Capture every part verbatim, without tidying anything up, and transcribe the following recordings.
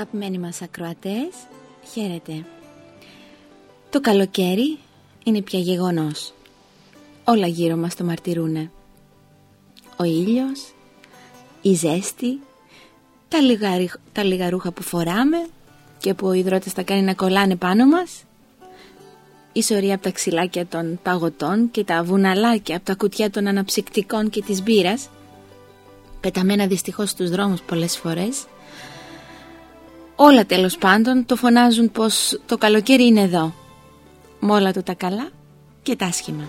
Αγαπημένοι μας ακροατές, χαίρετε. Το καλοκαίρι είναι πια γεγονός. Όλα γύρω μας το μαρτυρούνε. Ο ήλιος, η ζέστη, τα λίγα, τα λίγα ρούχα που φοράμε και που ο υδρότης τα κάνει να κολλάνε πάνω μας, η σωρία από τα ξυλάκια των παγωτών και τα βουναλάκια από τα κουτιά των αναψυκτικών και της μπύρας, πεταμένα δυστυχώς στους δρόμους πολλές φορές. Όλα τέλος πάντων το φωνάζουν πως το καλοκαίρι είναι εδώ, με όλα του τα καλά και τα άσχημα.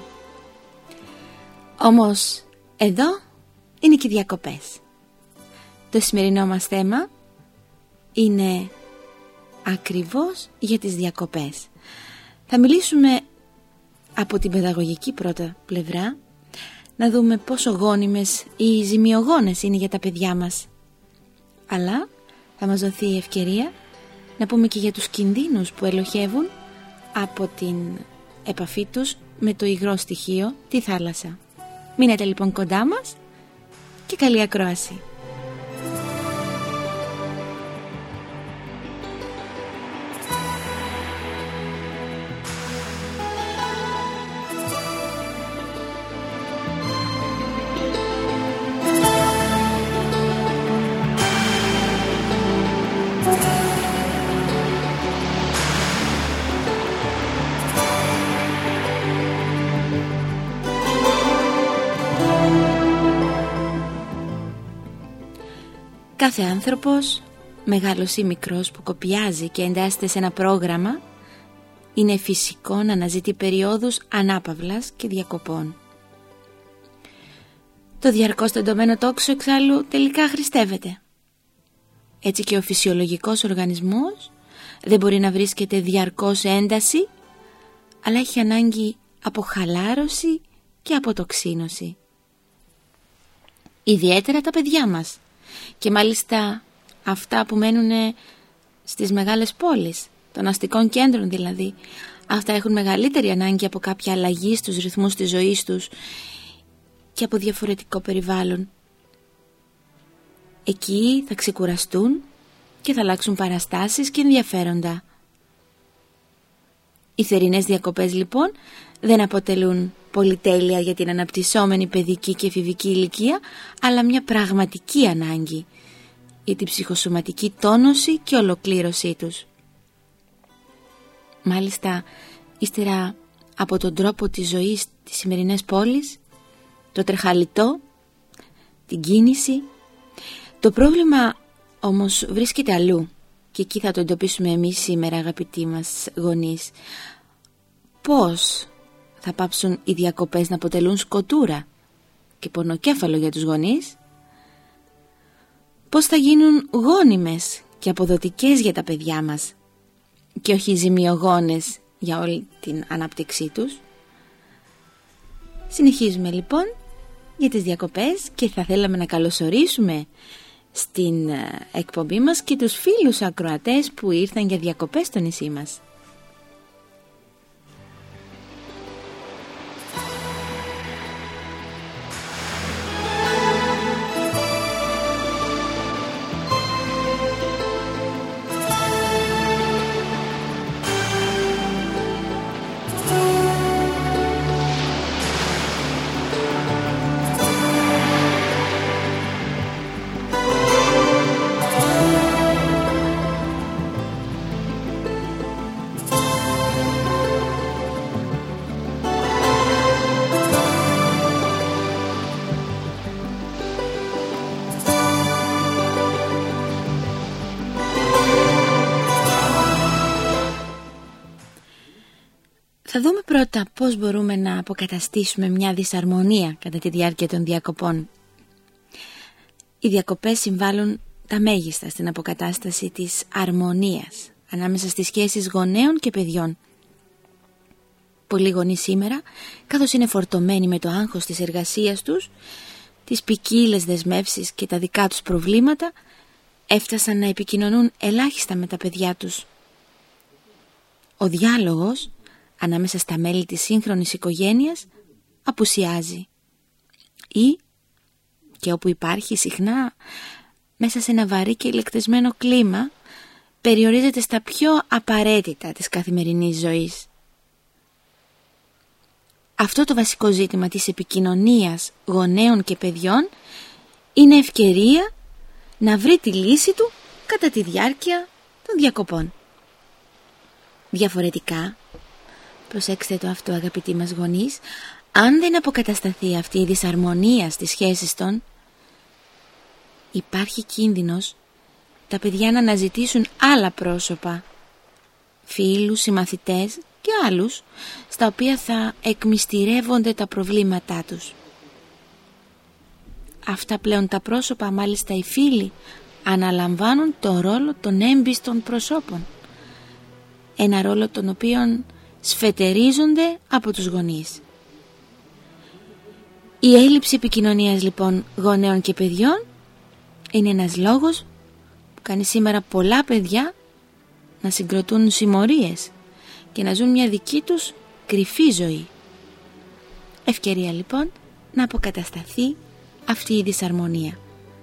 Όμως εδώ είναι και οι διακοπές. Το σημερινό μας θέμα είναι ακριβώς για τις διακοπές. Θα μιλήσουμε από την παιδαγωγική πρώτα πλευρά, να δούμε πόσο γόνιμες ή ζημιογόνες είναι για τα παιδιά μας. Αλλά θα μας δοθεί η ευκαιρία να πούμε και για τους κινδύνους που ελοχεύουν από την επαφή τους με το υγρό στοιχείο, τη θάλασσα. Μείνετε λοιπόν κοντά μας και καλή ακρόαση. Κάθε άνθρωπος, μεγάλος ή μικρός, που κοπιάζει και εντάσσεται σε ένα πρόγραμμα, είναι φυσικό να αναζητεί περιόδους ανάπαυλας και διακοπών. Το διαρκώς τεντωμένο τόξο εξάλλου τελικά χρηστεύεται. Έτσι και ο φυσιολογικός οργανισμός δεν μπορεί να βρίσκεται διαρκώς σε ένταση, αλλά έχει ανάγκη από χαλάρωση και αποτοξίνωση. Ιδιαίτερα τα παιδιά μας. Και μάλιστα αυτά που μένουν στις μεγάλες πόλεις, των αστικών κέντρων δηλαδή, αυτά έχουν μεγαλύτερη ανάγκη από κάποια αλλαγή στους ρυθμούς της ζωής τους και από διαφορετικό περιβάλλον. Εκεί θα ξεκουραστούν και θα αλλάξουν παραστάσεις και ενδιαφέροντα. Οι θερινές διακοπές λοιπόν δεν αποτελούν πολυτέλεια για την αναπτυσσόμενη παιδική και εφηβική ηλικία, αλλά μια πραγματική ανάγκη για την ψυχοσωματική τόνωση και ολοκλήρωσή τους. Μάλιστα, ύστερα από τον τρόπο της ζωής της σημερινές πόλης, το τρεχαλιτό, την κίνηση, το πρόβλημα όμως βρίσκεται αλλού και εκεί θα το εντοπίσουμε εμείς σήμερα, αγαπητοί μας γονείς. Πώς θα πάψουν οι διακοπές να αποτελούν σκοτούρα και πονοκέφαλο για τους γονείς? Πώς θα γίνουν γόνιμες και αποδοτικές για τα παιδιά μας και όχι ζημιογόνες για όλη την ανάπτυξή τους? Συνεχίζουμε λοιπόν για τις διακοπές και θα θέλαμε να καλωσορίσουμε στην εκπομπή μας και τους φίλους ακροατές που ήρθαν για διακοπές στο νησί μας. Θα δούμε πρώτα πώς μπορούμε να αποκαταστήσουμε μια δυσαρμονία κατά τη διάρκεια των διακοπών. Οι διακοπές συμβάλλουν τα μέγιστα στην αποκατάσταση της αρμονίας ανάμεσα στις σχέσεις γονέων και παιδιών. Πολλοί γονείς σήμερα, καθώς είναι φορτωμένοι με το άγχος της εργασίας τους, τις ποικίλες δεσμεύσεις και τα δικά τους προβλήματα, έφτασαν να επικοινωνούν ελάχιστα με τα παιδιά τους. Ο διάλογος ανάμεσα στα μέλη της σύγχρονης οικογένειας απουσιάζει ή, και όπου υπάρχει συχνά, μέσα σε ένα βαρύ και ηλεκτρισμένο κλίμα, περιορίζεται στα πιο απαραίτητα της καθημερινής ζωής. Αυτό το βασικό ζήτημα της επικοινωνίας γονέων και παιδιών είναι ευκαιρία να βρει τη λύση του κατά τη διάρκεια των διακοπών. Διαφορετικά, προσέξτε το αυτό αγαπητοί μας γονείς, αν δεν αποκατασταθεί αυτή η δυσαρμονία στις σχέσεις των, υπάρχει κίνδυνος τα παιδιά να αναζητήσουν άλλα πρόσωπα, φίλους, συμμαθητές και άλλους, στα οποία θα εκμυστηρεύονται τα προβλήματά τους. Αυτά πλέον τα πρόσωπα, μάλιστα οι φίλοι, αναλαμβάνουν το ρόλο των έμπιστων προσώπων. Ένα ρόλο τον οποίον σφετερίζονται από τους γονείς. Η έλλειψη επικοινωνίας λοιπόν γονέων και παιδιών είναι ένας λόγος που κάνει σήμερα πολλά παιδιά να συγκροτούν συμμορίες και να ζουν μια δική τους κρυφή ζωή. Ευκαιρία λοιπόν να αποκατασταθεί αυτή η δυσαρμονία.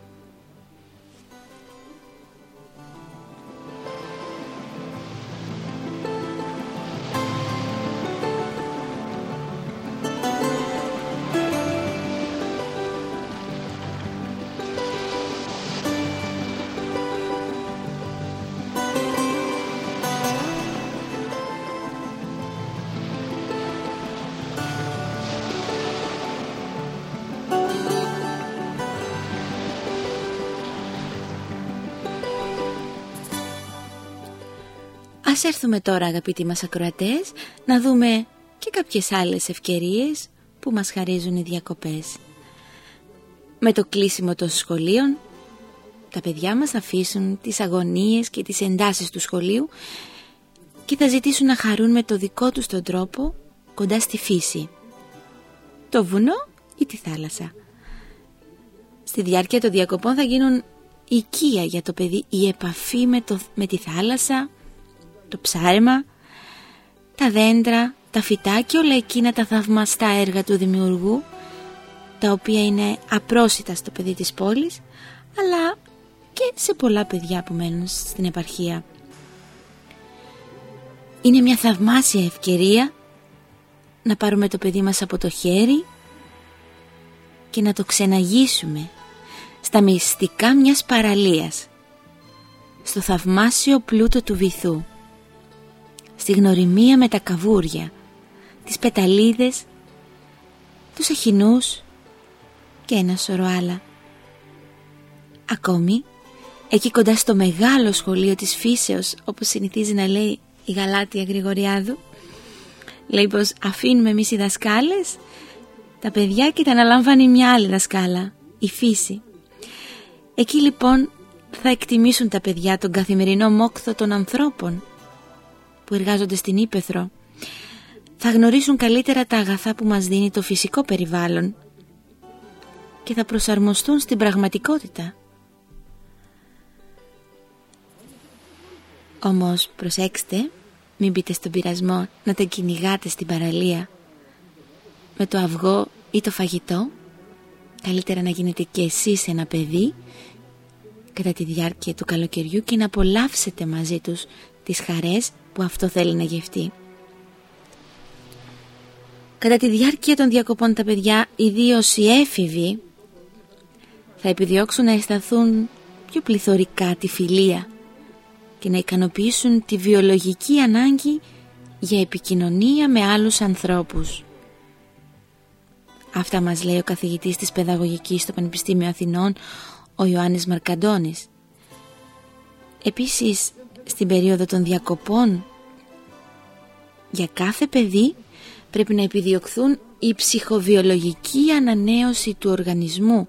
Ας έρθουμε τώρα αγαπητοί μας ακροατές να δούμε και κάποιες άλλες ευκαιρίες που μας χαρίζουν οι διακοπές. Με το κλείσιμο των σχολείων, τα παιδιά μας θα αφήσουν τις αγωνίες και τις εντάσεις του σχολείου και θα ζητήσουν να χαρούν με το δικό τους τον τρόπο κοντά στη φύση, το βουνό ή τη θάλασσα. Στη διάρκεια των διακοπών θα γίνουν οικία για το παιδί η επαφή με, το, με τη θάλασσα, το ψάρεμα, τα δέντρα, τα φυτά και όλα εκείνα τα θαυμαστά έργα του δημιουργού, τα οποία είναι απρόσιτα στο παιδί της πόλης, αλλά και σε πολλά παιδιά που μένουν στην επαρχία. Είναι μια θαυμάσια ευκαιρία να πάρουμε το παιδί μας από το χέρι και να το ξεναγήσουμε στα μυστικά μιας παραλίας, στο θαυμάσιο πλούτο του βυθού, στη γνωριμία με τα καβούρια, τις πεταλίδες, τους αχινούς και ένα σωρό άλλα. Ακόμη, εκεί κοντά στο μεγάλο σχολείο της φύσεως, όπως συνηθίζει να λέει η Γαλάτεια Γρηγοριάδου, λέει πως αφήνουμε εμείς οι δασκάλες τα παιδιά και τα αναλαμβάνει μια άλλη δασκάλα, η φύση. Εκεί λοιπόν θα εκτιμήσουν τα παιδιά τον καθημερινό μόχθο των ανθρώπων που εργάζονται στην ύπαιθρο. Θα γνωρίσουν καλύτερα τα αγαθά που μας δίνει το φυσικό περιβάλλον και θα προσαρμοστούν στην πραγματικότητα. Όμως προσέξτε, μην μπείτε στον πειρασμό να τα κυνηγάτε στην παραλία με το αυγό ή το φαγητό. Καλύτερα να γίνετε και εσείς ένα παιδί κατά τη διάρκεια του καλοκαιριού και να απολαύσετε μαζί τους τις χαρές που αυτό θέλει να γευτεί. Κατά τη διάρκεια των διακοπών τα παιδιά, ιδίως οι έφηβοι, θα επιδιώξουν να αισθανθούν πιο πληθωρικά τη φιλία και να ικανοποιήσουν τη βιολογική ανάγκη για επικοινωνία με άλλους ανθρώπους. Αυτά μας λέει ο καθηγητής της παιδαγωγικής στο Πανεπιστήμιο Αθηνών, ο Ιωάννης Μαρκαντώνης. Επίσης, στην περίοδο των διακοπών, για κάθε παιδί πρέπει να επιδιωχθούν η ψυχοβιολογική ανανέωση του οργανισμού,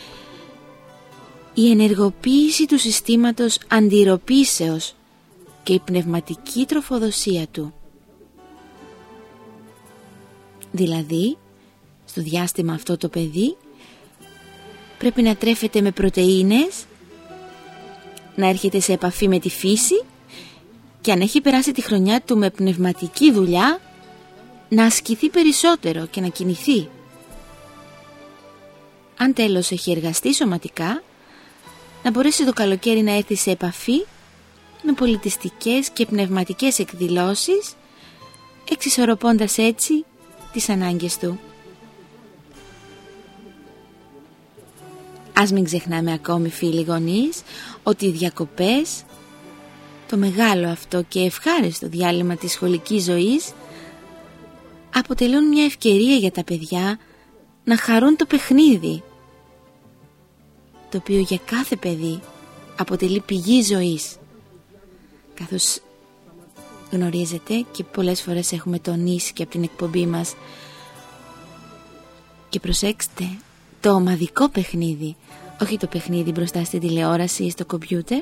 η ενεργοποίηση του συστήματος αντιρροπήσεως και η πνευματική τροφοδοσία του. Δηλαδή, στο διάστημα αυτό το παιδί πρέπει να τρέφεται με πρωτεΐνες, να έρχεται σε επαφή με τη φύση και αν έχει περάσει τη χρονιά του με πνευματική δουλειά, να ασκηθεί περισσότερο και να κινηθεί. Αν τέλος έχει εργαστεί σωματικά, να μπορέσει το καλοκαίρι να έρθει σε επαφή με πολιτιστικές και πνευματικές εκδηλώσεις, εξισορροπώντας έτσι τις ανάγκες του. Ας μην ξεχνάμε ακόμη, φίλοι γονείς, ότι οι διακοπές, το μεγάλο αυτό και ευχάριστο διάλειμμα της σχολικής ζωής, αποτελούν μια ευκαιρία για τα παιδιά να χαρούν το παιχνίδι, το οποίο για κάθε παιδί αποτελεί πηγή ζωής, καθώς γνωρίζετε και πολλές φορές έχουμε τονίσει και από την εκπομπή μας, και προσέξτε, το ομαδικό παιχνίδι, όχι το παιχνίδι μπροστά στην τηλεόραση ή στο κομπιούτερ,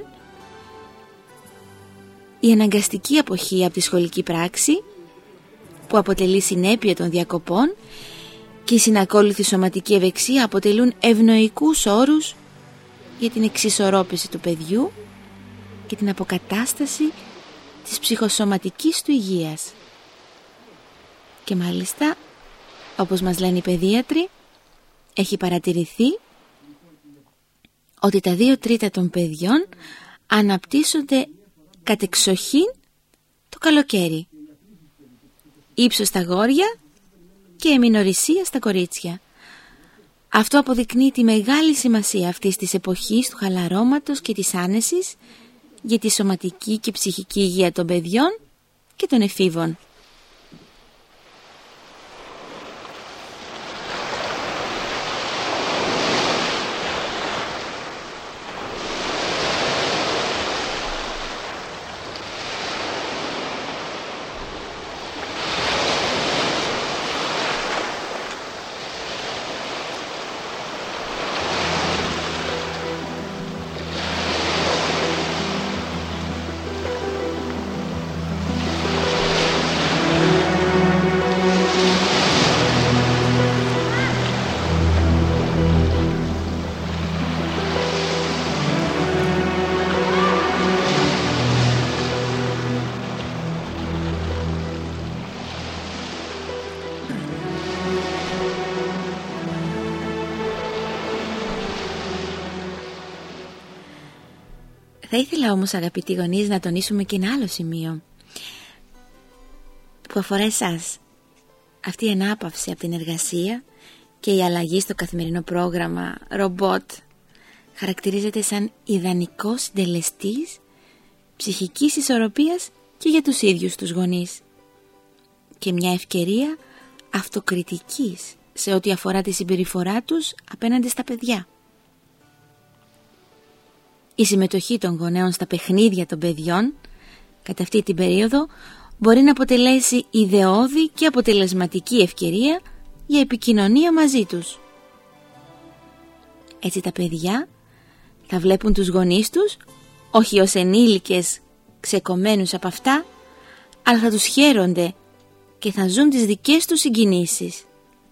η αναγκαστική αποχή από τη σχολική πράξη που αποτελεί συνέπεια των διακοπών και η συνακόλουθη σωματική ευεξία αποτελούν ευνοϊκούς όρους για την εξισορρόπηση του παιδιού και την αποκατάσταση της ψυχοσωματικής του υγείας. Και μάλιστα, όπως μας λένε οι παιδίατροι, έχει παρατηρηθεί ότι τα δύο τρίτα των παιδιών αναπτύσσονται κατεξοχήν το καλοκαίρι. Ύψος στα αγόρια και εμινορρησία στα κορίτσια. Αυτό αποδεικνύει τη μεγάλη σημασία αυτής της εποχής του χαλαρώματος και της άνεσης για τη σωματική και ψυχική υγεία των παιδιών και των εφήβων. Θα ήθελα όμως, αγαπητοί γονείς, να τονίσουμε και ένα άλλο σημείο που αφορά εσάς. Αυτή η ανάπαυση από την εργασία και η αλλαγή στο καθημερινό πρόγραμμα ρομπότ χαρακτηρίζεται σαν ιδανικός συντελεστής ψυχικής ισορροπίας και για τους ίδιους τους γονείς και μια ευκαιρία αυτοκριτικής σε ό,τι αφορά τη συμπεριφορά τους απέναντι στα παιδιά. Η συμμετοχή των γονέων στα παιχνίδια των παιδιών κατά αυτή την περίοδο μπορεί να αποτελέσει ιδεώδη και αποτελεσματική ευκαιρία για επικοινωνία μαζί τους. Έτσι τα παιδιά θα βλέπουν τους γονείς τους όχι ως ενήλικες ξεκομμένους από αυτά, αλλά θα τους χαίρονται και θα ζουν τις δικές τους συγκινήσεις.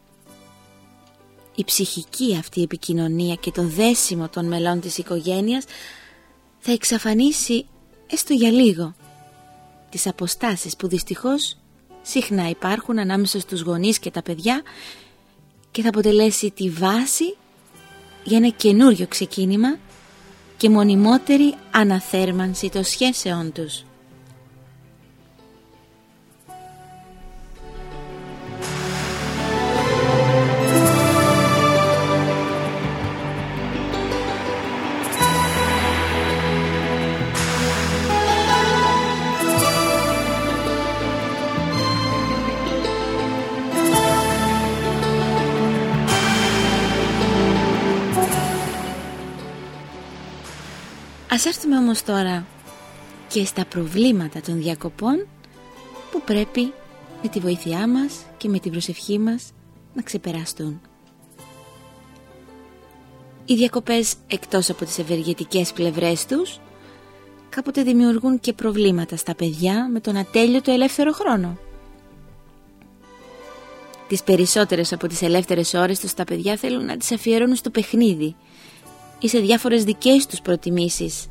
Η ψυχική αυτή επικοινωνία και το δέσιμο των μελών της οικογένειας θα εξαφανίσει έστω για λίγο τις αποστάσεις που δυστυχώς συχνά υπάρχουν ανάμεσα στους γονείς και τα παιδιά και θα αποτελέσει τη βάση για ένα καινούριο ξεκίνημα και μονιμότερη αναθέρμανση των σχέσεών τους. Ας έρθουμε όμως τώρα και στα προβλήματα των διακοπών που πρέπει με τη βοήθειά μας και με την προσευχή μας να ξεπεραστούν. Οι διακοπές, εκτός από τις ευεργετικές πλευρές τους, κάποτε δημιουργούν και προβλήματα στα παιδιά με τον ατέλειωτο ελεύθερο χρόνο. Τις περισσότερες από τις ελεύθερες ώρες τους τα παιδιά θέλουν να τις αφιερώνουν στο παιχνίδι ή σε διάφορες δικές τους προτιμήσεις.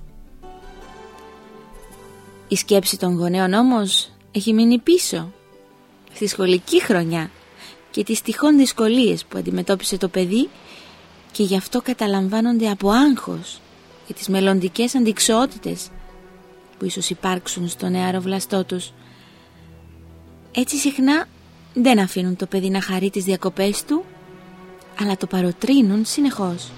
Η σκέψη των γονέων όμως έχει μείνει πίσω στη σχολική χρονιά και τις τυχόν δυσκολίες που αντιμετώπισε το παιδί και γι' αυτό καταλαμβάνονται από άγχος για τις μελλοντικές αντιξοότητες που ίσως υπάρξουν στο νεαρό βλαστό τους. Έτσι συχνά δεν αφήνουν το παιδί να χαρεί τις διακοπές του, αλλά το παροτρύνουν συνεχώς.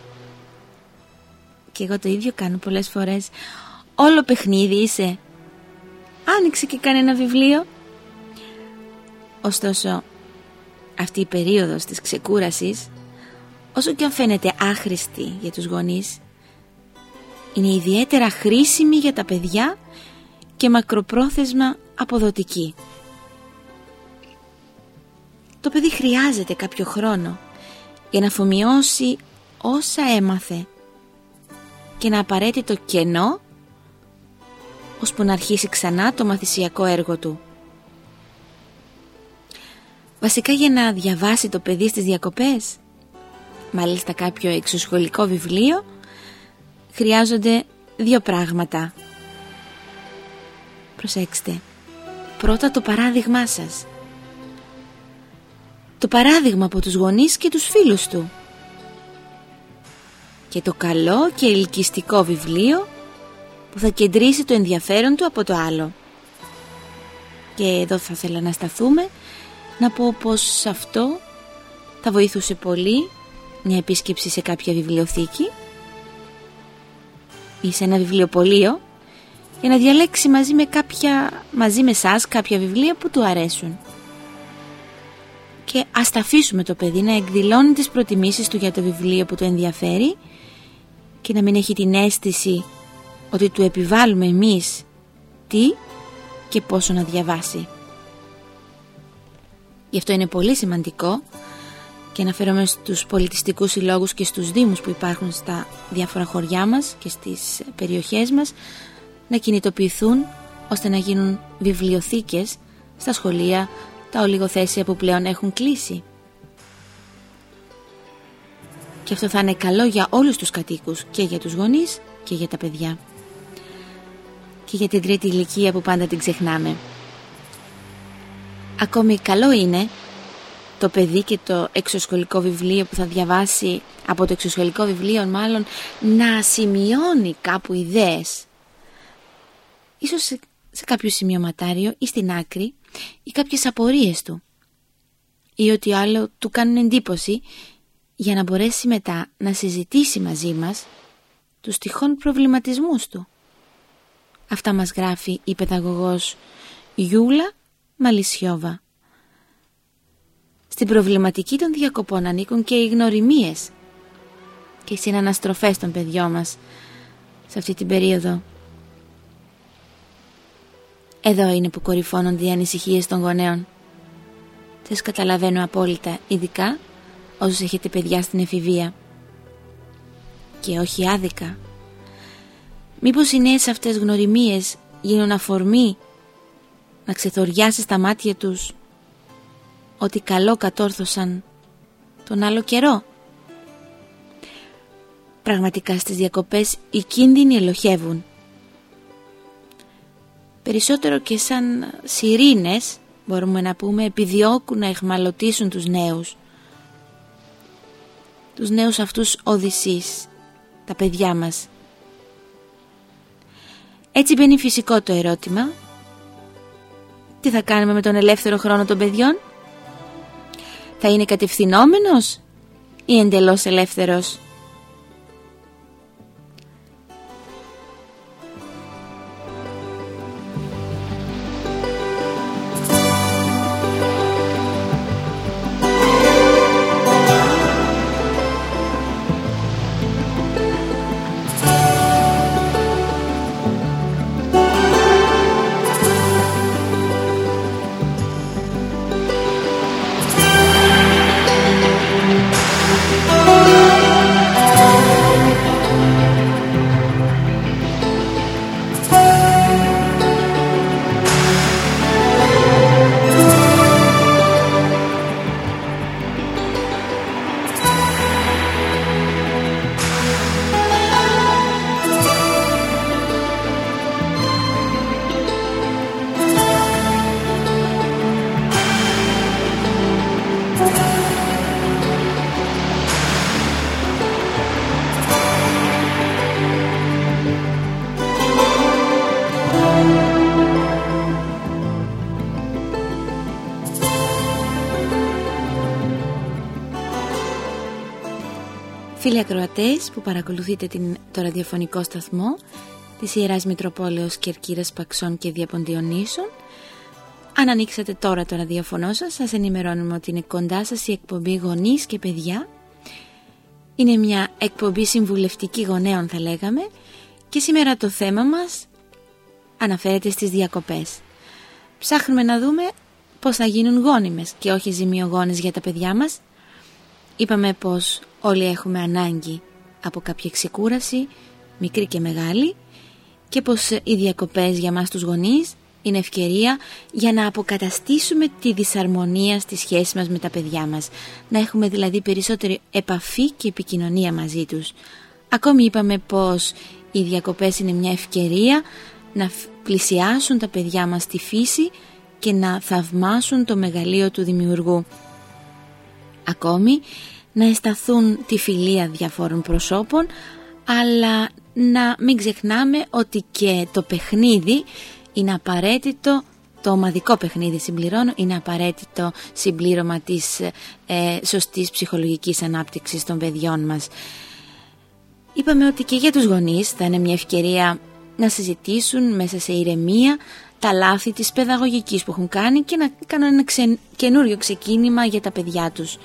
Και εγώ το ίδιο κάνω πολλές φορές. Όλο παιχνίδι είσαι. Άνοιξε και κάνε ένα βιβλίο. Ωστόσο, αυτή η περίοδος της ξεκούρασης, όσο και αν φαίνεται άχρηστη για τους γονείς, είναι ιδιαίτερα χρήσιμη για τα παιδιά και μακροπρόθεσμα αποδοτική. Το παιδί χρειάζεται κάποιο χρόνο για να αφομοιώσει όσα έμαθε και ένα απαραίτητο κενό ώσπου να αρχίσει ξανά το μαθησιακό έργο του. Βασικά, για να διαβάσει το παιδί στις διακοπές, μάλιστα κάποιο εξωσχολικό βιβλίο, χρειάζονται δύο πράγματα. Προσέξτε. Πρώτα, το παράδειγμά σας. Το παράδειγμα από τους γονείς και τους φίλους του. Και το καλό και ελκυστικό βιβλίο που θα κεντρήσει το ενδιαφέρον του από το άλλο. Και εδώ θα ήθελα να σταθούμε, να πω πως αυτό θα βοηθούσε πολύ μια επίσκεψη σε κάποια βιβλιοθήκη ή σε ένα βιβλιοπωλείο, για να διαλέξει μαζί με, κάποια, μαζί με σας κάποια βιβλία που του αρέσουν. Και ας τα αφήσουμε το παιδί να εκδηλώνει τις προτιμήσεις του για το βιβλίο που το ενδιαφέρει και να μην έχει την αίσθηση ότι του επιβάλλουμε εμείς τι και πόσο να διαβάσει. Γι' αυτό είναι πολύ σημαντικό, και αναφέρομαι στους πολιτιστικούς συλλόγους και στους δήμους που υπάρχουν στα διάφορα χωριά μας και στις περιοχές μας, να κινητοποιηθούν ώστε να γίνουν βιβλιοθήκες στα σχολεία, τα ολιγοθέσια που πλέον έχουν κλείσει. Και αυτό θα είναι καλό για όλους τους κατοίκους, και για τους γονείς και για τα παιδιά. Και για την τρίτη ηλικία που πάντα την ξεχνάμε. Ακόμη καλό είναι το παιδί και το εξωσχολικό βιβλίο που θα διαβάσει, από το εξωσχολικό βιβλίο μάλλον, να σημειώνει κάπου ιδέες. Ίσως σε, σε κάποιο σημειωματάριο ή στην άκρη, ή κάποιες απορίες του, ή ότι άλλο του κάνουν εντύπωση, για να μπορέσει μετά να συζητήσει μαζί μας τους τυχόν προβληματισμούς του. Αυτά μας γράφει η παιδαγωγός Γιούλα Μαλισιόβα. Στην προβληματική των διακοπών ανήκουν και οι γνωριμίες και οι συναναστροφές των παιδιών μας σε αυτή την περίοδο. Εδώ είναι που κορυφώνονται οι ανησυχίες των γονέων. Τις καταλαβαίνω απόλυτα, ειδικά όσους έχετε παιδιά στην εφηβεία. Και όχι άδικα. Μήπως οι νέες αυτές γνωριμίες γίνουν αφορμή να ξεθοριάσει στα μάτια τους ότι καλό κατόρθωσαν τον άλλο καιρό. Πραγματικά στις διακοπές οι κίνδυνοι ελοχεύουν. Περισσότερο και σαν σιρήνες, μπορούμε να πούμε, επιδιώκουν να εχμαλωτίσουν τους νέους. Τους νέους αυτούς οδυσσείς, τα παιδιά μας. Έτσι μπαίνει φυσικό το ερώτημα: τι θα κάνουμε με τον ελεύθερο χρόνο των παιδιών? Θα είναι κατευθυνόμενος ή εντελώς ελεύθερος? Φίλοι ακροατές που παρακολουθείτε την, το ραδιοφωνικό σταθμό της Ιεράς Μητροπόλεως Κερκύρας, Παξών και Διαποντιονύσων, αν ανοίξατε τώρα το ραδιοφωνό σας, σας ενημερώνουμε ότι είναι κοντά σας η εκπομπή Γονείς και Παιδιά. Είναι μια εκπομπή συμβουλευτική γονέων, θα λέγαμε, και σήμερα το θέμα μας αναφέρεται στις διακοπές. Ψάχνουμε να δούμε πώς θα γίνουν γόνιμες και όχι ζημιογόνες για τα παιδιά μας. Είπαμε πως όλοι έχουμε ανάγκη από κάποια ξεκούραση, μικρή και μεγάλη, και πως οι διακοπές για μας τους γονείς είναι ευκαιρία για να αποκαταστήσουμε τη δυσαρμονία στη σχέση μας με τα παιδιά μας. Να έχουμε δηλαδή περισσότερη επαφή και επικοινωνία μαζί τους. Ακόμη είπαμε πως οι διακοπές είναι μια ευκαιρία να πλησιάσουν τα παιδιά μας στη φύση και να θαυμάσουν το μεγαλείο του Δημιουργού. Ακόμη να αισθανθούν τη φιλία διαφόρων προσώπων, αλλά να μην ξεχνάμε ότι και το παιχνίδι είναι απαραίτητο, το ομαδικό παιχνίδι συμπληρώνω, είναι απαραίτητο συμπλήρωμα της ε, σωστής ψυχολογικής ανάπτυξης των παιδιών μας. Είπαμε ότι και για τους γονείς θα είναι μια ευκαιρία να συζητήσουν μέσα σε ηρεμία τα λάθη της παιδαγωγικής που έχουν κάνει και να κάνουν ένα ξε... καινούριο ξεκίνημα για τα παιδιά τους.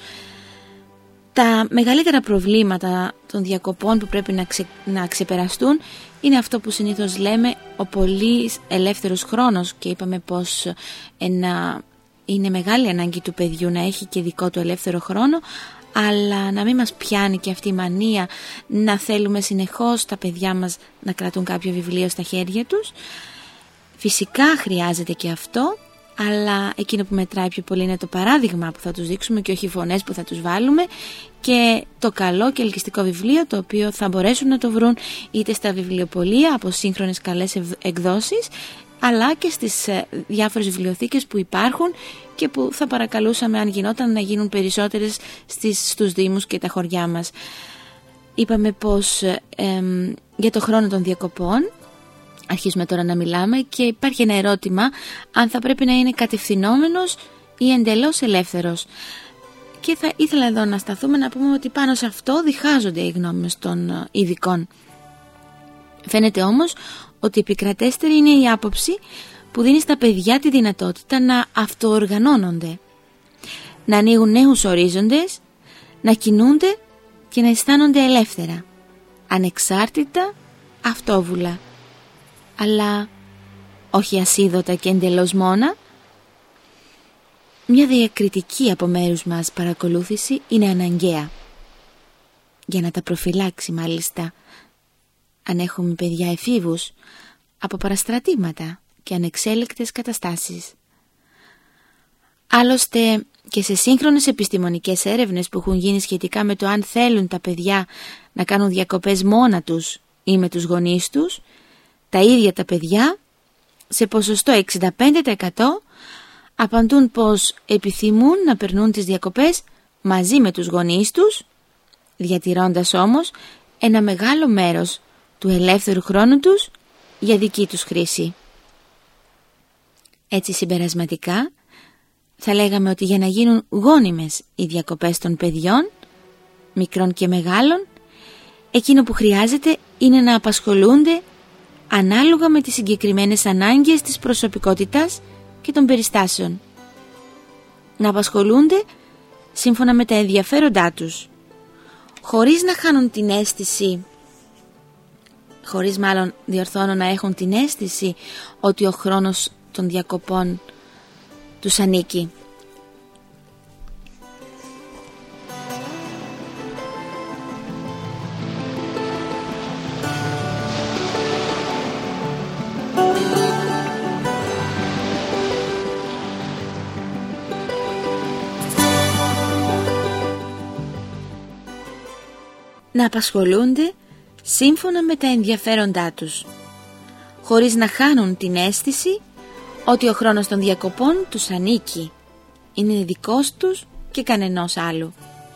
Τα μεγαλύτερα προβλήματα των διακοπών που πρέπει να, ξε... να ξεπεραστούν είναι αυτό που συνήθως λέμε ο πολύ ελεύθερος χρόνος, και είπαμε πως ένα... είναι μεγάλη ανάγκη του παιδιού να έχει και δικό του ελεύθερο χρόνο, αλλά να μην μας πιάνει και αυτή η μανία να θέλουμε συνεχώς τα παιδιά μας να κρατούν κάποιο βιβλίο στα χέρια τους. Φυσικά χρειάζεται και αυτό, αλλά εκείνο που μετράει πιο πολύ είναι το παράδειγμα που θα τους δείξουμε και όχι οι φωνές που θα τους βάλουμε, και το καλό και ελκυστικό βιβλίο το οποίο θα μπορέσουν να το βρουν είτε στα βιβλιοπωλεία από σύγχρονες καλές εκδόσεις, αλλά και στις διάφορες βιβλιοθήκες που υπάρχουν και που θα παρακαλούσαμε, αν γινόταν, να γίνουν περισσότερες στις, στους δήμους και τα χωριά μας. Είπαμε πως ε, ε, για το χρόνο των διακοπών αρχίζουμε τώρα να μιλάμε, και υπάρχει ένα ερώτημα αν θα πρέπει να είναι κατευθυνόμενος ή εντελώς ελεύθερος. Και θα ήθελα εδώ να σταθούμε να πούμε ότι πάνω σε αυτό διχάζονται οι γνώμες των ειδικών. Φαίνεται όμως ότι επικρατέστερη είναι η άποψη που δίνει στα παιδιά τη δυνατότητα να αυτοοργανώνονται, να ανοίγουν νέους ορίζοντες, να κινούνται και να αισθάνονται ελεύθερα, ανεξάρτητα, αυτόβουλα, αλλά όχι ασίδωτα και εντελώς μόνα. Μια διακριτική από μέρους μας παρακολούθηση είναι αναγκαία, για να τα προφυλάξει μάλιστα, αν έχουμε παιδιά εφήβους, από παραστρατήματα και ανεξέλεκτες καταστάσεις. Άλλωστε και σε σύγχρονες επιστημονικές έρευνες που έχουν γίνει σχετικά με το αν θέλουν τα παιδιά να κάνουν διακοπές μόνα τους ή με τους γονείς τους, τα ίδια τα παιδιά σε ποσοστό εξήντα πέντε τοις εκατό απαντούν πως επιθυμούν να περνούν τις διακοπές μαζί με τους γονείς τους, διατηρώντας όμως ένα μεγάλο μέρος του ελεύθερου χρόνου τους για δική τους χρήση. Έτσι συμπερασματικά θα λέγαμε ότι για να γίνουν γόνιμες οι διακοπές των παιδιών, μικρών και μεγάλων, εκείνο που χρειάζεται είναι να απασχολούνται ανάλογα με τις συγκεκριμένες ανάγκες της προσωπικότητας και των περιστάσεων. Να απασχολούνται σύμφωνα με τα ενδιαφέροντά τους, χωρίς να χάνουν την αίσθηση, χωρίς μάλλον διορθώνω να έχουν την αίσθηση ότι ο χρόνος των διακοπών τους ανήκει. Να απασχολούνται σύμφωνα με τα ενδιαφέροντά τους, χωρίς να χάνουν την αίσθηση ότι ο χρόνος των διακοπών τους ανήκει, είναι δικός τους και κανενός άλλου.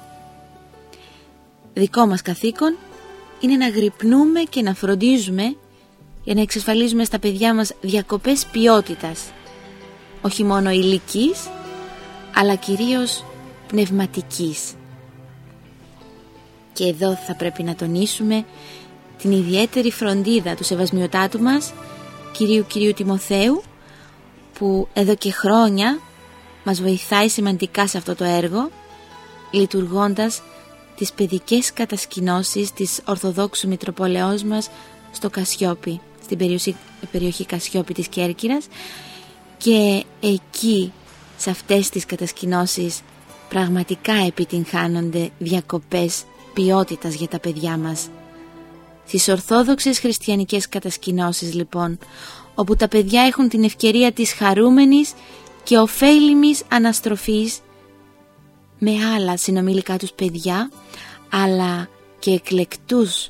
Δικό μας καθήκον είναι να γρυπνούμε και να φροντίζουμε για να εξασφαλίζουμε στα παιδιά μας διακοπές ποιότητας, όχι μόνο υλικής, αλλά κυρίως πνευματικής. Και εδώ θα πρέπει να τονίσουμε την ιδιαίτερη φροντίδα του Σεβασμιωτάτου μας, κυρίου κυρίου Τιμοθέου, που εδώ και χρόνια μας βοηθάει σημαντικά σε αυτό το έργο, λειτουργώντας τις παιδικές κατασκηνώσεις της Ορθοδόξου Μητροπολεώς μας στο Κασιόπι, στην περιοχή, περιοχή Κασιόπι της Κέρκυρας, και εκεί σε αυτές τις κατασκηνώσεις πραγματικά επιτυγχάνονται διακοπές ποιότητας για τα παιδιά μας. Στις ορθόδοξες χριστιανικές κατασκηνώσεις λοιπόν, όπου τα παιδιά έχουν την ευκαιρία της χαρούμενης και ωφέλιμης αναστροφής με άλλα συνομιλικά τους παιδιά, αλλά και εκλεκτούς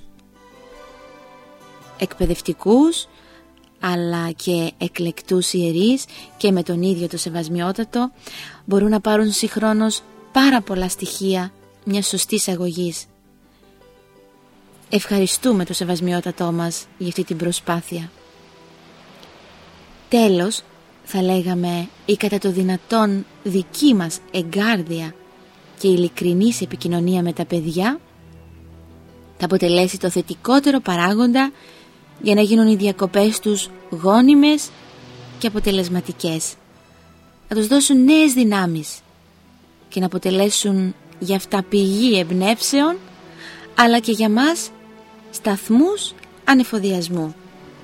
εκπαιδευτικούς, αλλά και εκλεκτούς ιερείς, και με τον ίδιο το Σεβασμιότατο, μπορούν να πάρουν συγχρόνως πάρα πολλά στοιχεία μιας σωστής αγωγής. Ευχαριστούμε το Σεβασμιότατό μας για αυτή την προσπάθεια. Τέλος, θα λέγαμε, η κατά το δυνατόν δική μας εγκάρδια και ειλικρινής επικοινωνία με τα παιδιά θα αποτελέσει το θετικότερο παράγοντα για να γίνουν οι διακοπές τους γόνιμες και αποτελεσματικές, να τους δώσουν νέες δυνάμεις και να αποτελέσουν για αυτά πηγή εμπνεύσεων, αλλά και για μας σταθμούς ανεφοδιασμού.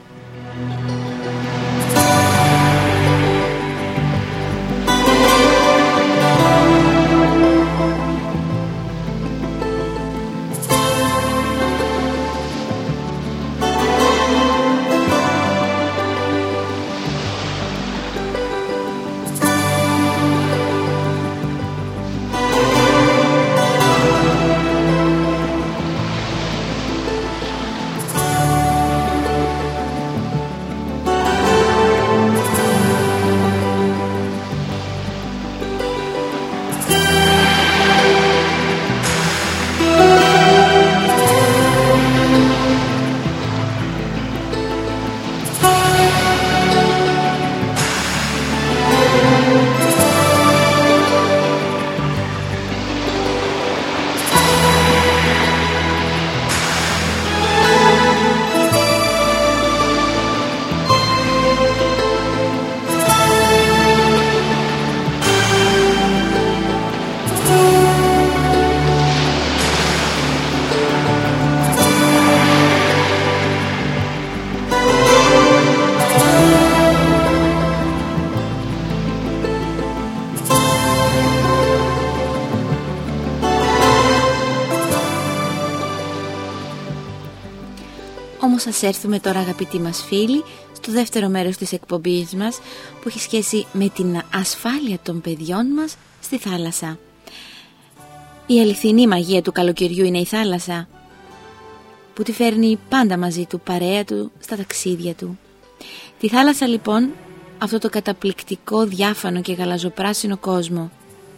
Όμως ας έρθουμε τώρα, αγαπητοί μας φίλοι, στο δεύτερο μέρος της εκπομπής μας, που έχει σχέση με την ασφάλεια των παιδιών μας στη θάλασσα. Η αληθινή μαγεία του καλοκαιριού είναι η θάλασσα, που τη φέρνει πάντα μαζί του, παρέα του, στα ταξίδια του. Τη θάλασσα λοιπόν, αυτό το καταπληκτικό, διάφανο και γαλαζοπράσινο κόσμο.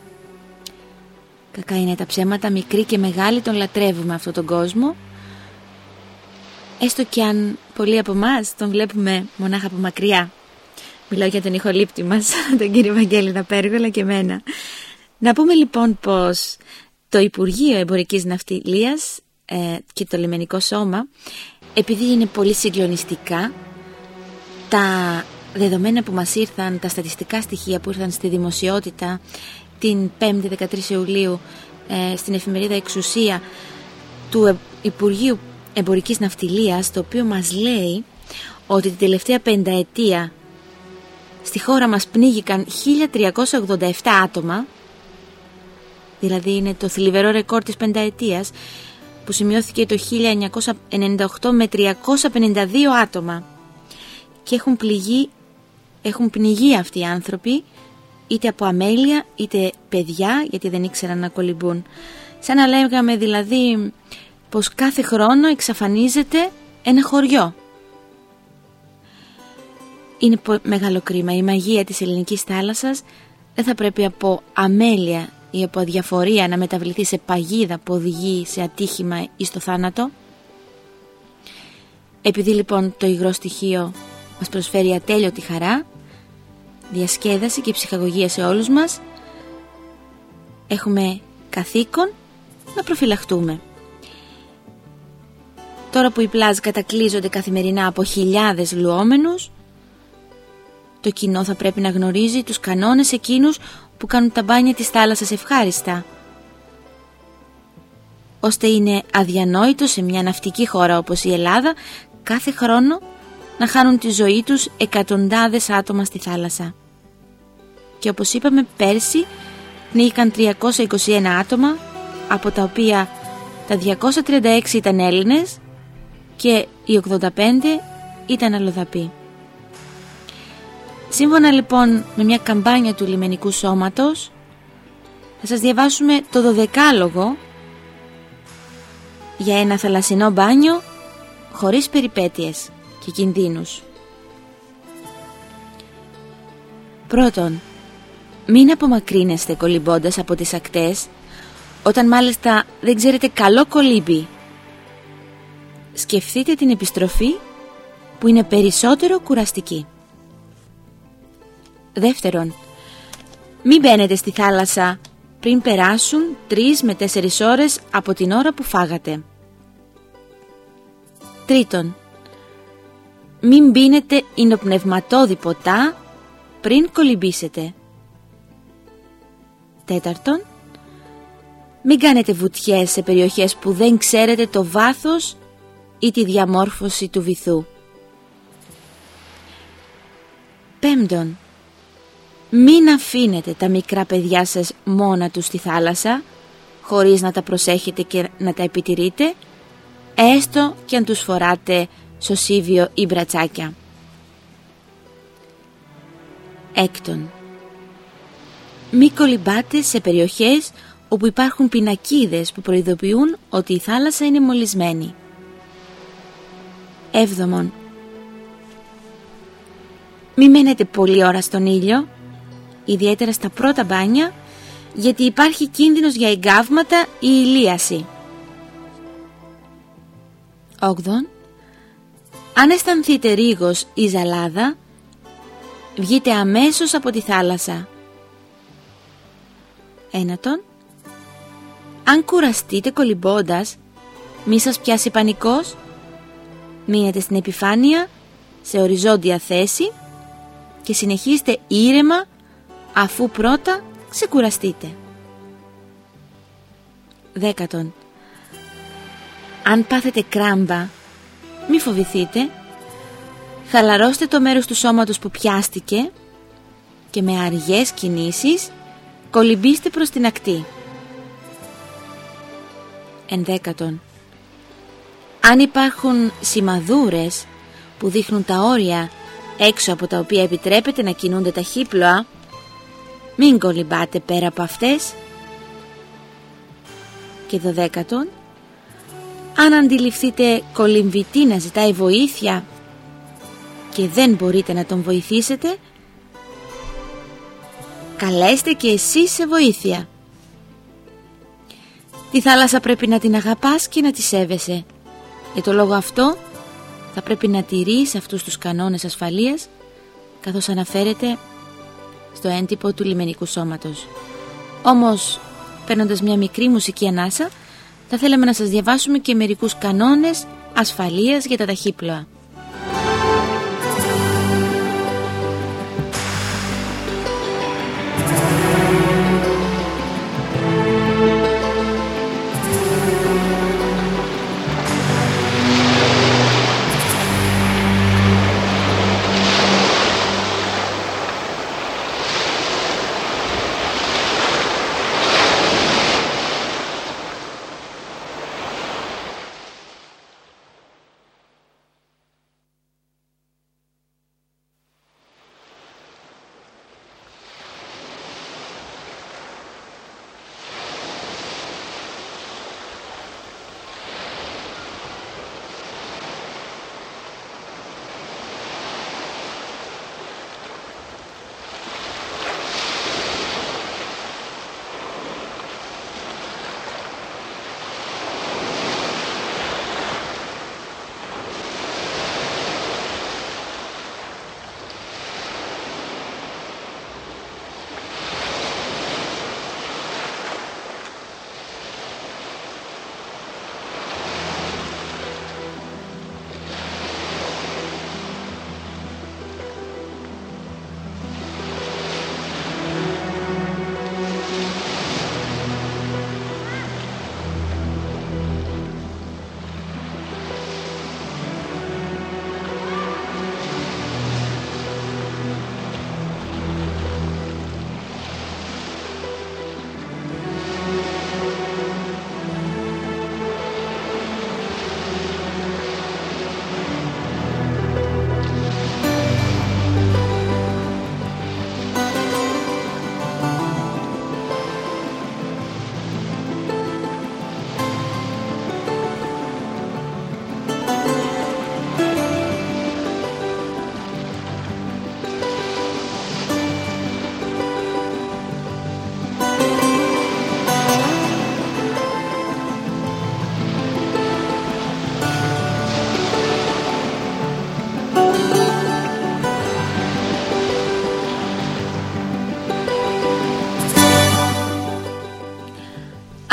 Κακά είναι τα ψέματα, μικροί και μεγάλοι τον λατρεύουμε αυτόν τον κόσμο, έστω και αν πολλοί από εμάς τον βλέπουμε μονάχα από μακριά. Μιλάω για τον ηχολήπτη μας, τον κύριο Βαγγέλη Δαπέργολα και εμένα. Να πούμε λοιπόν πως το Υπουργείο Εμπορικής Ναυτιλίας ε, και το Λιμενικό Σώμα, επειδή είναι πολύ συγκλονιστικά τα δεδομένα που μας ήρθαν, τα στατιστικά στοιχεία που ήρθαν στη δημοσιότητα την πέμπτη δεκατρείς Ιουλίου ε, στην εφημερίδα Εξουσία του Υπουργείου Εμπορικής Ναυτιλίας, το οποίο μας λέει ότι την τελευταία πενταετία στη χώρα μας πνίγηκαν χίλια τριακόσια ογδόντα επτά άτομα, δηλαδή είναι το θλιβερό ρεκόρ της πενταετίας, που σημειώθηκε το χίλια εννιακόσια ενενήντα οκτώ με τριακόσια πενήντα δύο άτομα, και έχουν πληγεί, έχουν πνιγεί αυτοί οι άνθρωποι είτε από αμέλεια είτε παιδιά, γιατί δεν ήξεραν να κολυμπούν. Σαν να λέγαμε δηλαδή πως κάθε χρόνο εξαφανίζεται ένα χωριό. Είναι μεγάλο κρίμα. Η μαγεία της ελληνικής θάλασσας δεν θα πρέπει από αμέλεια ή από αδιαφορία να μεταβληθεί σε παγίδα που οδηγεί σε ατύχημα ή στο θάνατο. Επειδή λοιπόν το υγρό στοιχείο μας προσφέρει ατέλειωτη χαρά, διασκέδαση και ψυχαγωγία σε όλους μας, έχουμε καθήκον να προφυλαχτούμε. τώρα που οι πλάζ κατακλείζονται καθημερινά από χιλιάδες λουόμενους, το κοινό θα πρέπει να γνωρίζει τους κανόνες εκείνους που κάνουν τα μπάνια της θάλασσας ευχάριστα, ώστε είναι αδιανόητο σε μια ναυτική χώρα όπως η Ελλάδα κάθε χρόνο να χάνουν τη ζωή τους εκατοντάδες άτομα στη θάλασσα. Και όπως είπαμε, πέρσι πνίγηκαν τριακόσια είκοσι ένα άτομα, από τα οποία τα διακόσια τριάντα έξι ήταν Έλληνες και οι ογδόντα πέντε ήταν αλλοδαποί. Σύμφωνα λοιπόν με μια καμπάνια του Λιμενικού Σώματος, θα σας διαβάσουμε το δωδεκάλογο για ένα θαλασσινό μπάνιο χωρίς περιπέτειες και κινδύνους. Πρώτον, μην απομακρύνεστε κολυμπώντας από τις ακτές, όταν μάλιστα δεν ξέρετε καλό κολύμπι. Σκεφτείτε την επιστροφή, που είναι περισσότερο κουραστική. Δεύτερον, μην μπαίνετε στη θάλασσα πριν περάσουν τρεις με τέσσερις ώρες από την ώρα που φάγατε. Τρίτον, μην πίνετε υνοπνευματώδη ποτά πριν κολυμπήσετε. Τέταρτον, μην κάνετε βουτιές σε περιοχές που δεν ξέρετε το βάθος ή τη διαμόρφωση του βυθού. Πέμπτον, μην αφήνετε τα μικρά παιδιά σας μόνα τους στη θάλασσα, χωρίς να τα προσέχετε και να τα επιτηρείτε, έστω και αν τους φοράτε σωσίβιο ή μπρατσάκια. Έκτον, μην κολυμπάτε σε περιοχές όπου υπάρχουν πινακίδες που προειδοποιούν ότι η θάλασσα είναι μολυσμένη. Έβδομον, μην μένετε πολλή ώρα στον ήλιο, ιδιαίτερα στα πρώτα μπάνια, γιατί υπάρχει κίνδυνος για εγκάβματα ή ηλίαση. Όγδον, αν αισθανθείτε ρίγος ή ζαλάδα, βγείτε αμέσως από τη θάλασσα. Ένατον, αν κουραστείτε κολυμπώντας, μη σας πιάσει πανικός, μείνετε στην επιφάνεια σε οριζόντια θέση και συνεχίστε ήρεμα, αφού πρώτα ξεκουραστείτε. Δέκατον, αν πάθετε κράμπα, μη φοβηθείτε, χαλαρώστε το μέρος του σώματος που πιάστηκε και με αργές κινήσεις κολυμπήστε προς την ακτή. Ενδέκατον, αν υπάρχουν σημαδούρες που δείχνουν τα όρια έξω από τα οποία επιτρέπεται να κινούνται τα χύπλοα, μην κολυμπάτε πέρα από αυτές. Και δωδέκατον, αν αντιληφθείτε κολυμβητή να ζητάει βοήθεια και δεν μπορείτε να τον βοηθήσετε, καλέστε και εσείς σε βοήθεια. Τη θάλασσα πρέπει να την αγαπάς και να τη σέβεσαι. Για το λόγο αυτό θα πρέπει να τηρείς αυτούς τους κανόνες ασφαλείας, καθώς αναφέρεται στο έντυπο του Λιμενικού Σώματος. Όμως, παίρνοντας μια μικρή μουσική ανάσα, θα θέλαμε να σας διαβάσουμε και μερικούς κανόνες ασφαλείας για τα ταχύπλοα.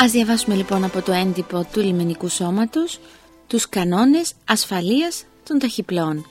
Ας διαβάσουμε λοιπόν από το έντυπο του λιμενικού σώματος τους κανόνες ασφαλείας των ταχυπλών.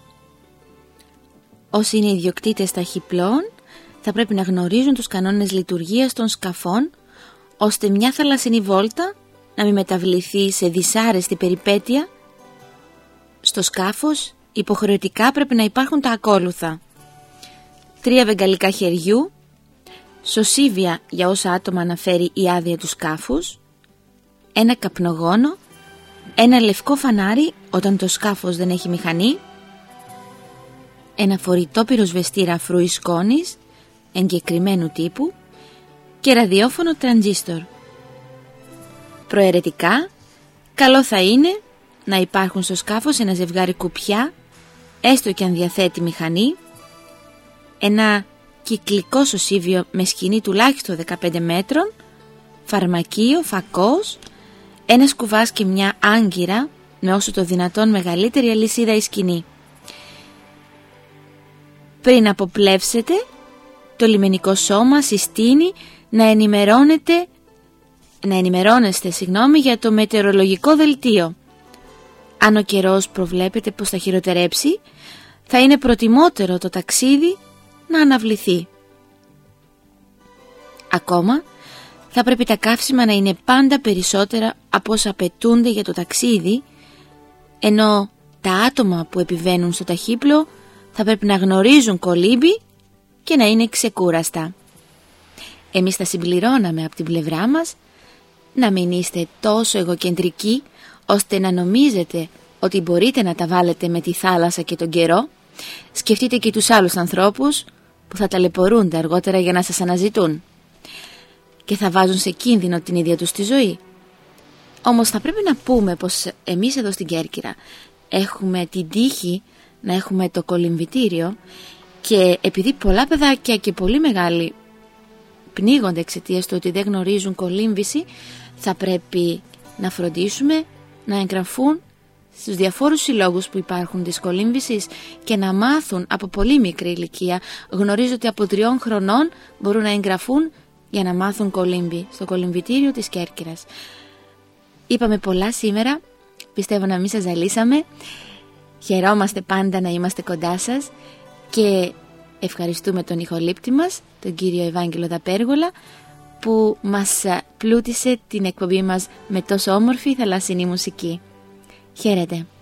Όσοι είναι ιδιοκτήτες ταχυπλών θα πρέπει να γνωρίζουν τους κανόνες λειτουργίας των σκαφών, ώστε μια θαλασσινή βόλτα να μην μεταβληθεί σε δυσάρεστη περιπέτεια. Στο σκάφος υποχρεωτικά πρέπει να υπάρχουν τα ακόλουθα: τρία βεγγαλικά χεριού, σωσίβια για όσα άτομα αναφέρει η άδεια του σκάφους, ένα καπνογόνο, ένα λευκό φανάρι όταν το σκάφος δεν έχει μηχανή, ένα φορητό πυροσβεστήρα αφρού ή σκόνης εγκεκριμένου τύπου και ραδιόφωνο τραντζίστορ. Προαιρετικά, καλό θα είναι να υπάρχουν στο σκάφος ένα ζευγάρι κουπιά, έστω και αν διαθέτει μηχανή, ένα κυκλικό σωσίβιο με σκηνή τουλάχιστον δεκαπέντε μέτρων, φαρμακείο, φακός, ένα κουβάς και μια άγκυρα με όσο το δυνατόν μεγαλύτερη αλυσίδα ή σκηνή. Πριν αποπλεύσετε, το λιμενικό σώμα συστήνει να ενημερώνετε να ενημερώνεστε συγγνώμη, για το μετεωρολογικό δελτίο. Αν ο καιρός προβλέπετε πως θα χειροτερέψει, θα είναι προτιμότερο το ταξίδι να αναβληθεί. Ακόμα, θα πρέπει τα καύσιμα να είναι πάντα περισσότερα από όσα απαιτούνται για το ταξίδι, ενώ τα άτομα που επιβαίνουν στο ταχύπλο θα πρέπει να γνωρίζουν κολύμπι και να είναι ξεκούραστα. Εμείς θα συμπληρώναμε από την πλευρά μας να μην είστε τόσο εγωκεντρικοί ώστε να νομίζετε ότι μπορείτε να τα βάλετε με τη θάλασσα και τον καιρό. Σκεφτείτε και τους άλλους ανθρώπους που θα ταλαιπωρούνται αργότερα για να σας αναζητούν και θα βάζουν σε κίνδυνο την ίδια τους τη ζωή. Όμως θα πρέπει να πούμε πως εμείς εδώ στην Κέρκυρα έχουμε την τύχη να έχουμε το κολυμβητήριο, και επειδή πολλά παιδάκια και πολύ μεγάλοι πνίγονται εξαιτίας του ότι δεν γνωρίζουν κολύμβηση, θα πρέπει να φροντίσουμε να εγγραφούν στους διαφόρους συλλόγους που υπάρχουν της κολύμβησης και να μάθουν από πολύ μικρή ηλικία. Γνωρίζω ότι από τριών χρονών μπορούν να εγγραφούν για να μάθουν κολύμβη στο κολυμβητήριο της Κέρκυρας. Είπαμε πολλά σήμερα, πιστεύω να μην σας ζαλίσαμε. Χαιρόμαστε πάντα να είμαστε κοντά σας και ευχαριστούμε τον ηχολήπτη μας, τον κύριο Ευάγγελο Δαπέργολα, που μας πλούτησε την εκπομπή μας με τόσο όμορφη θαλασσινή μουσική. Χαίρετε.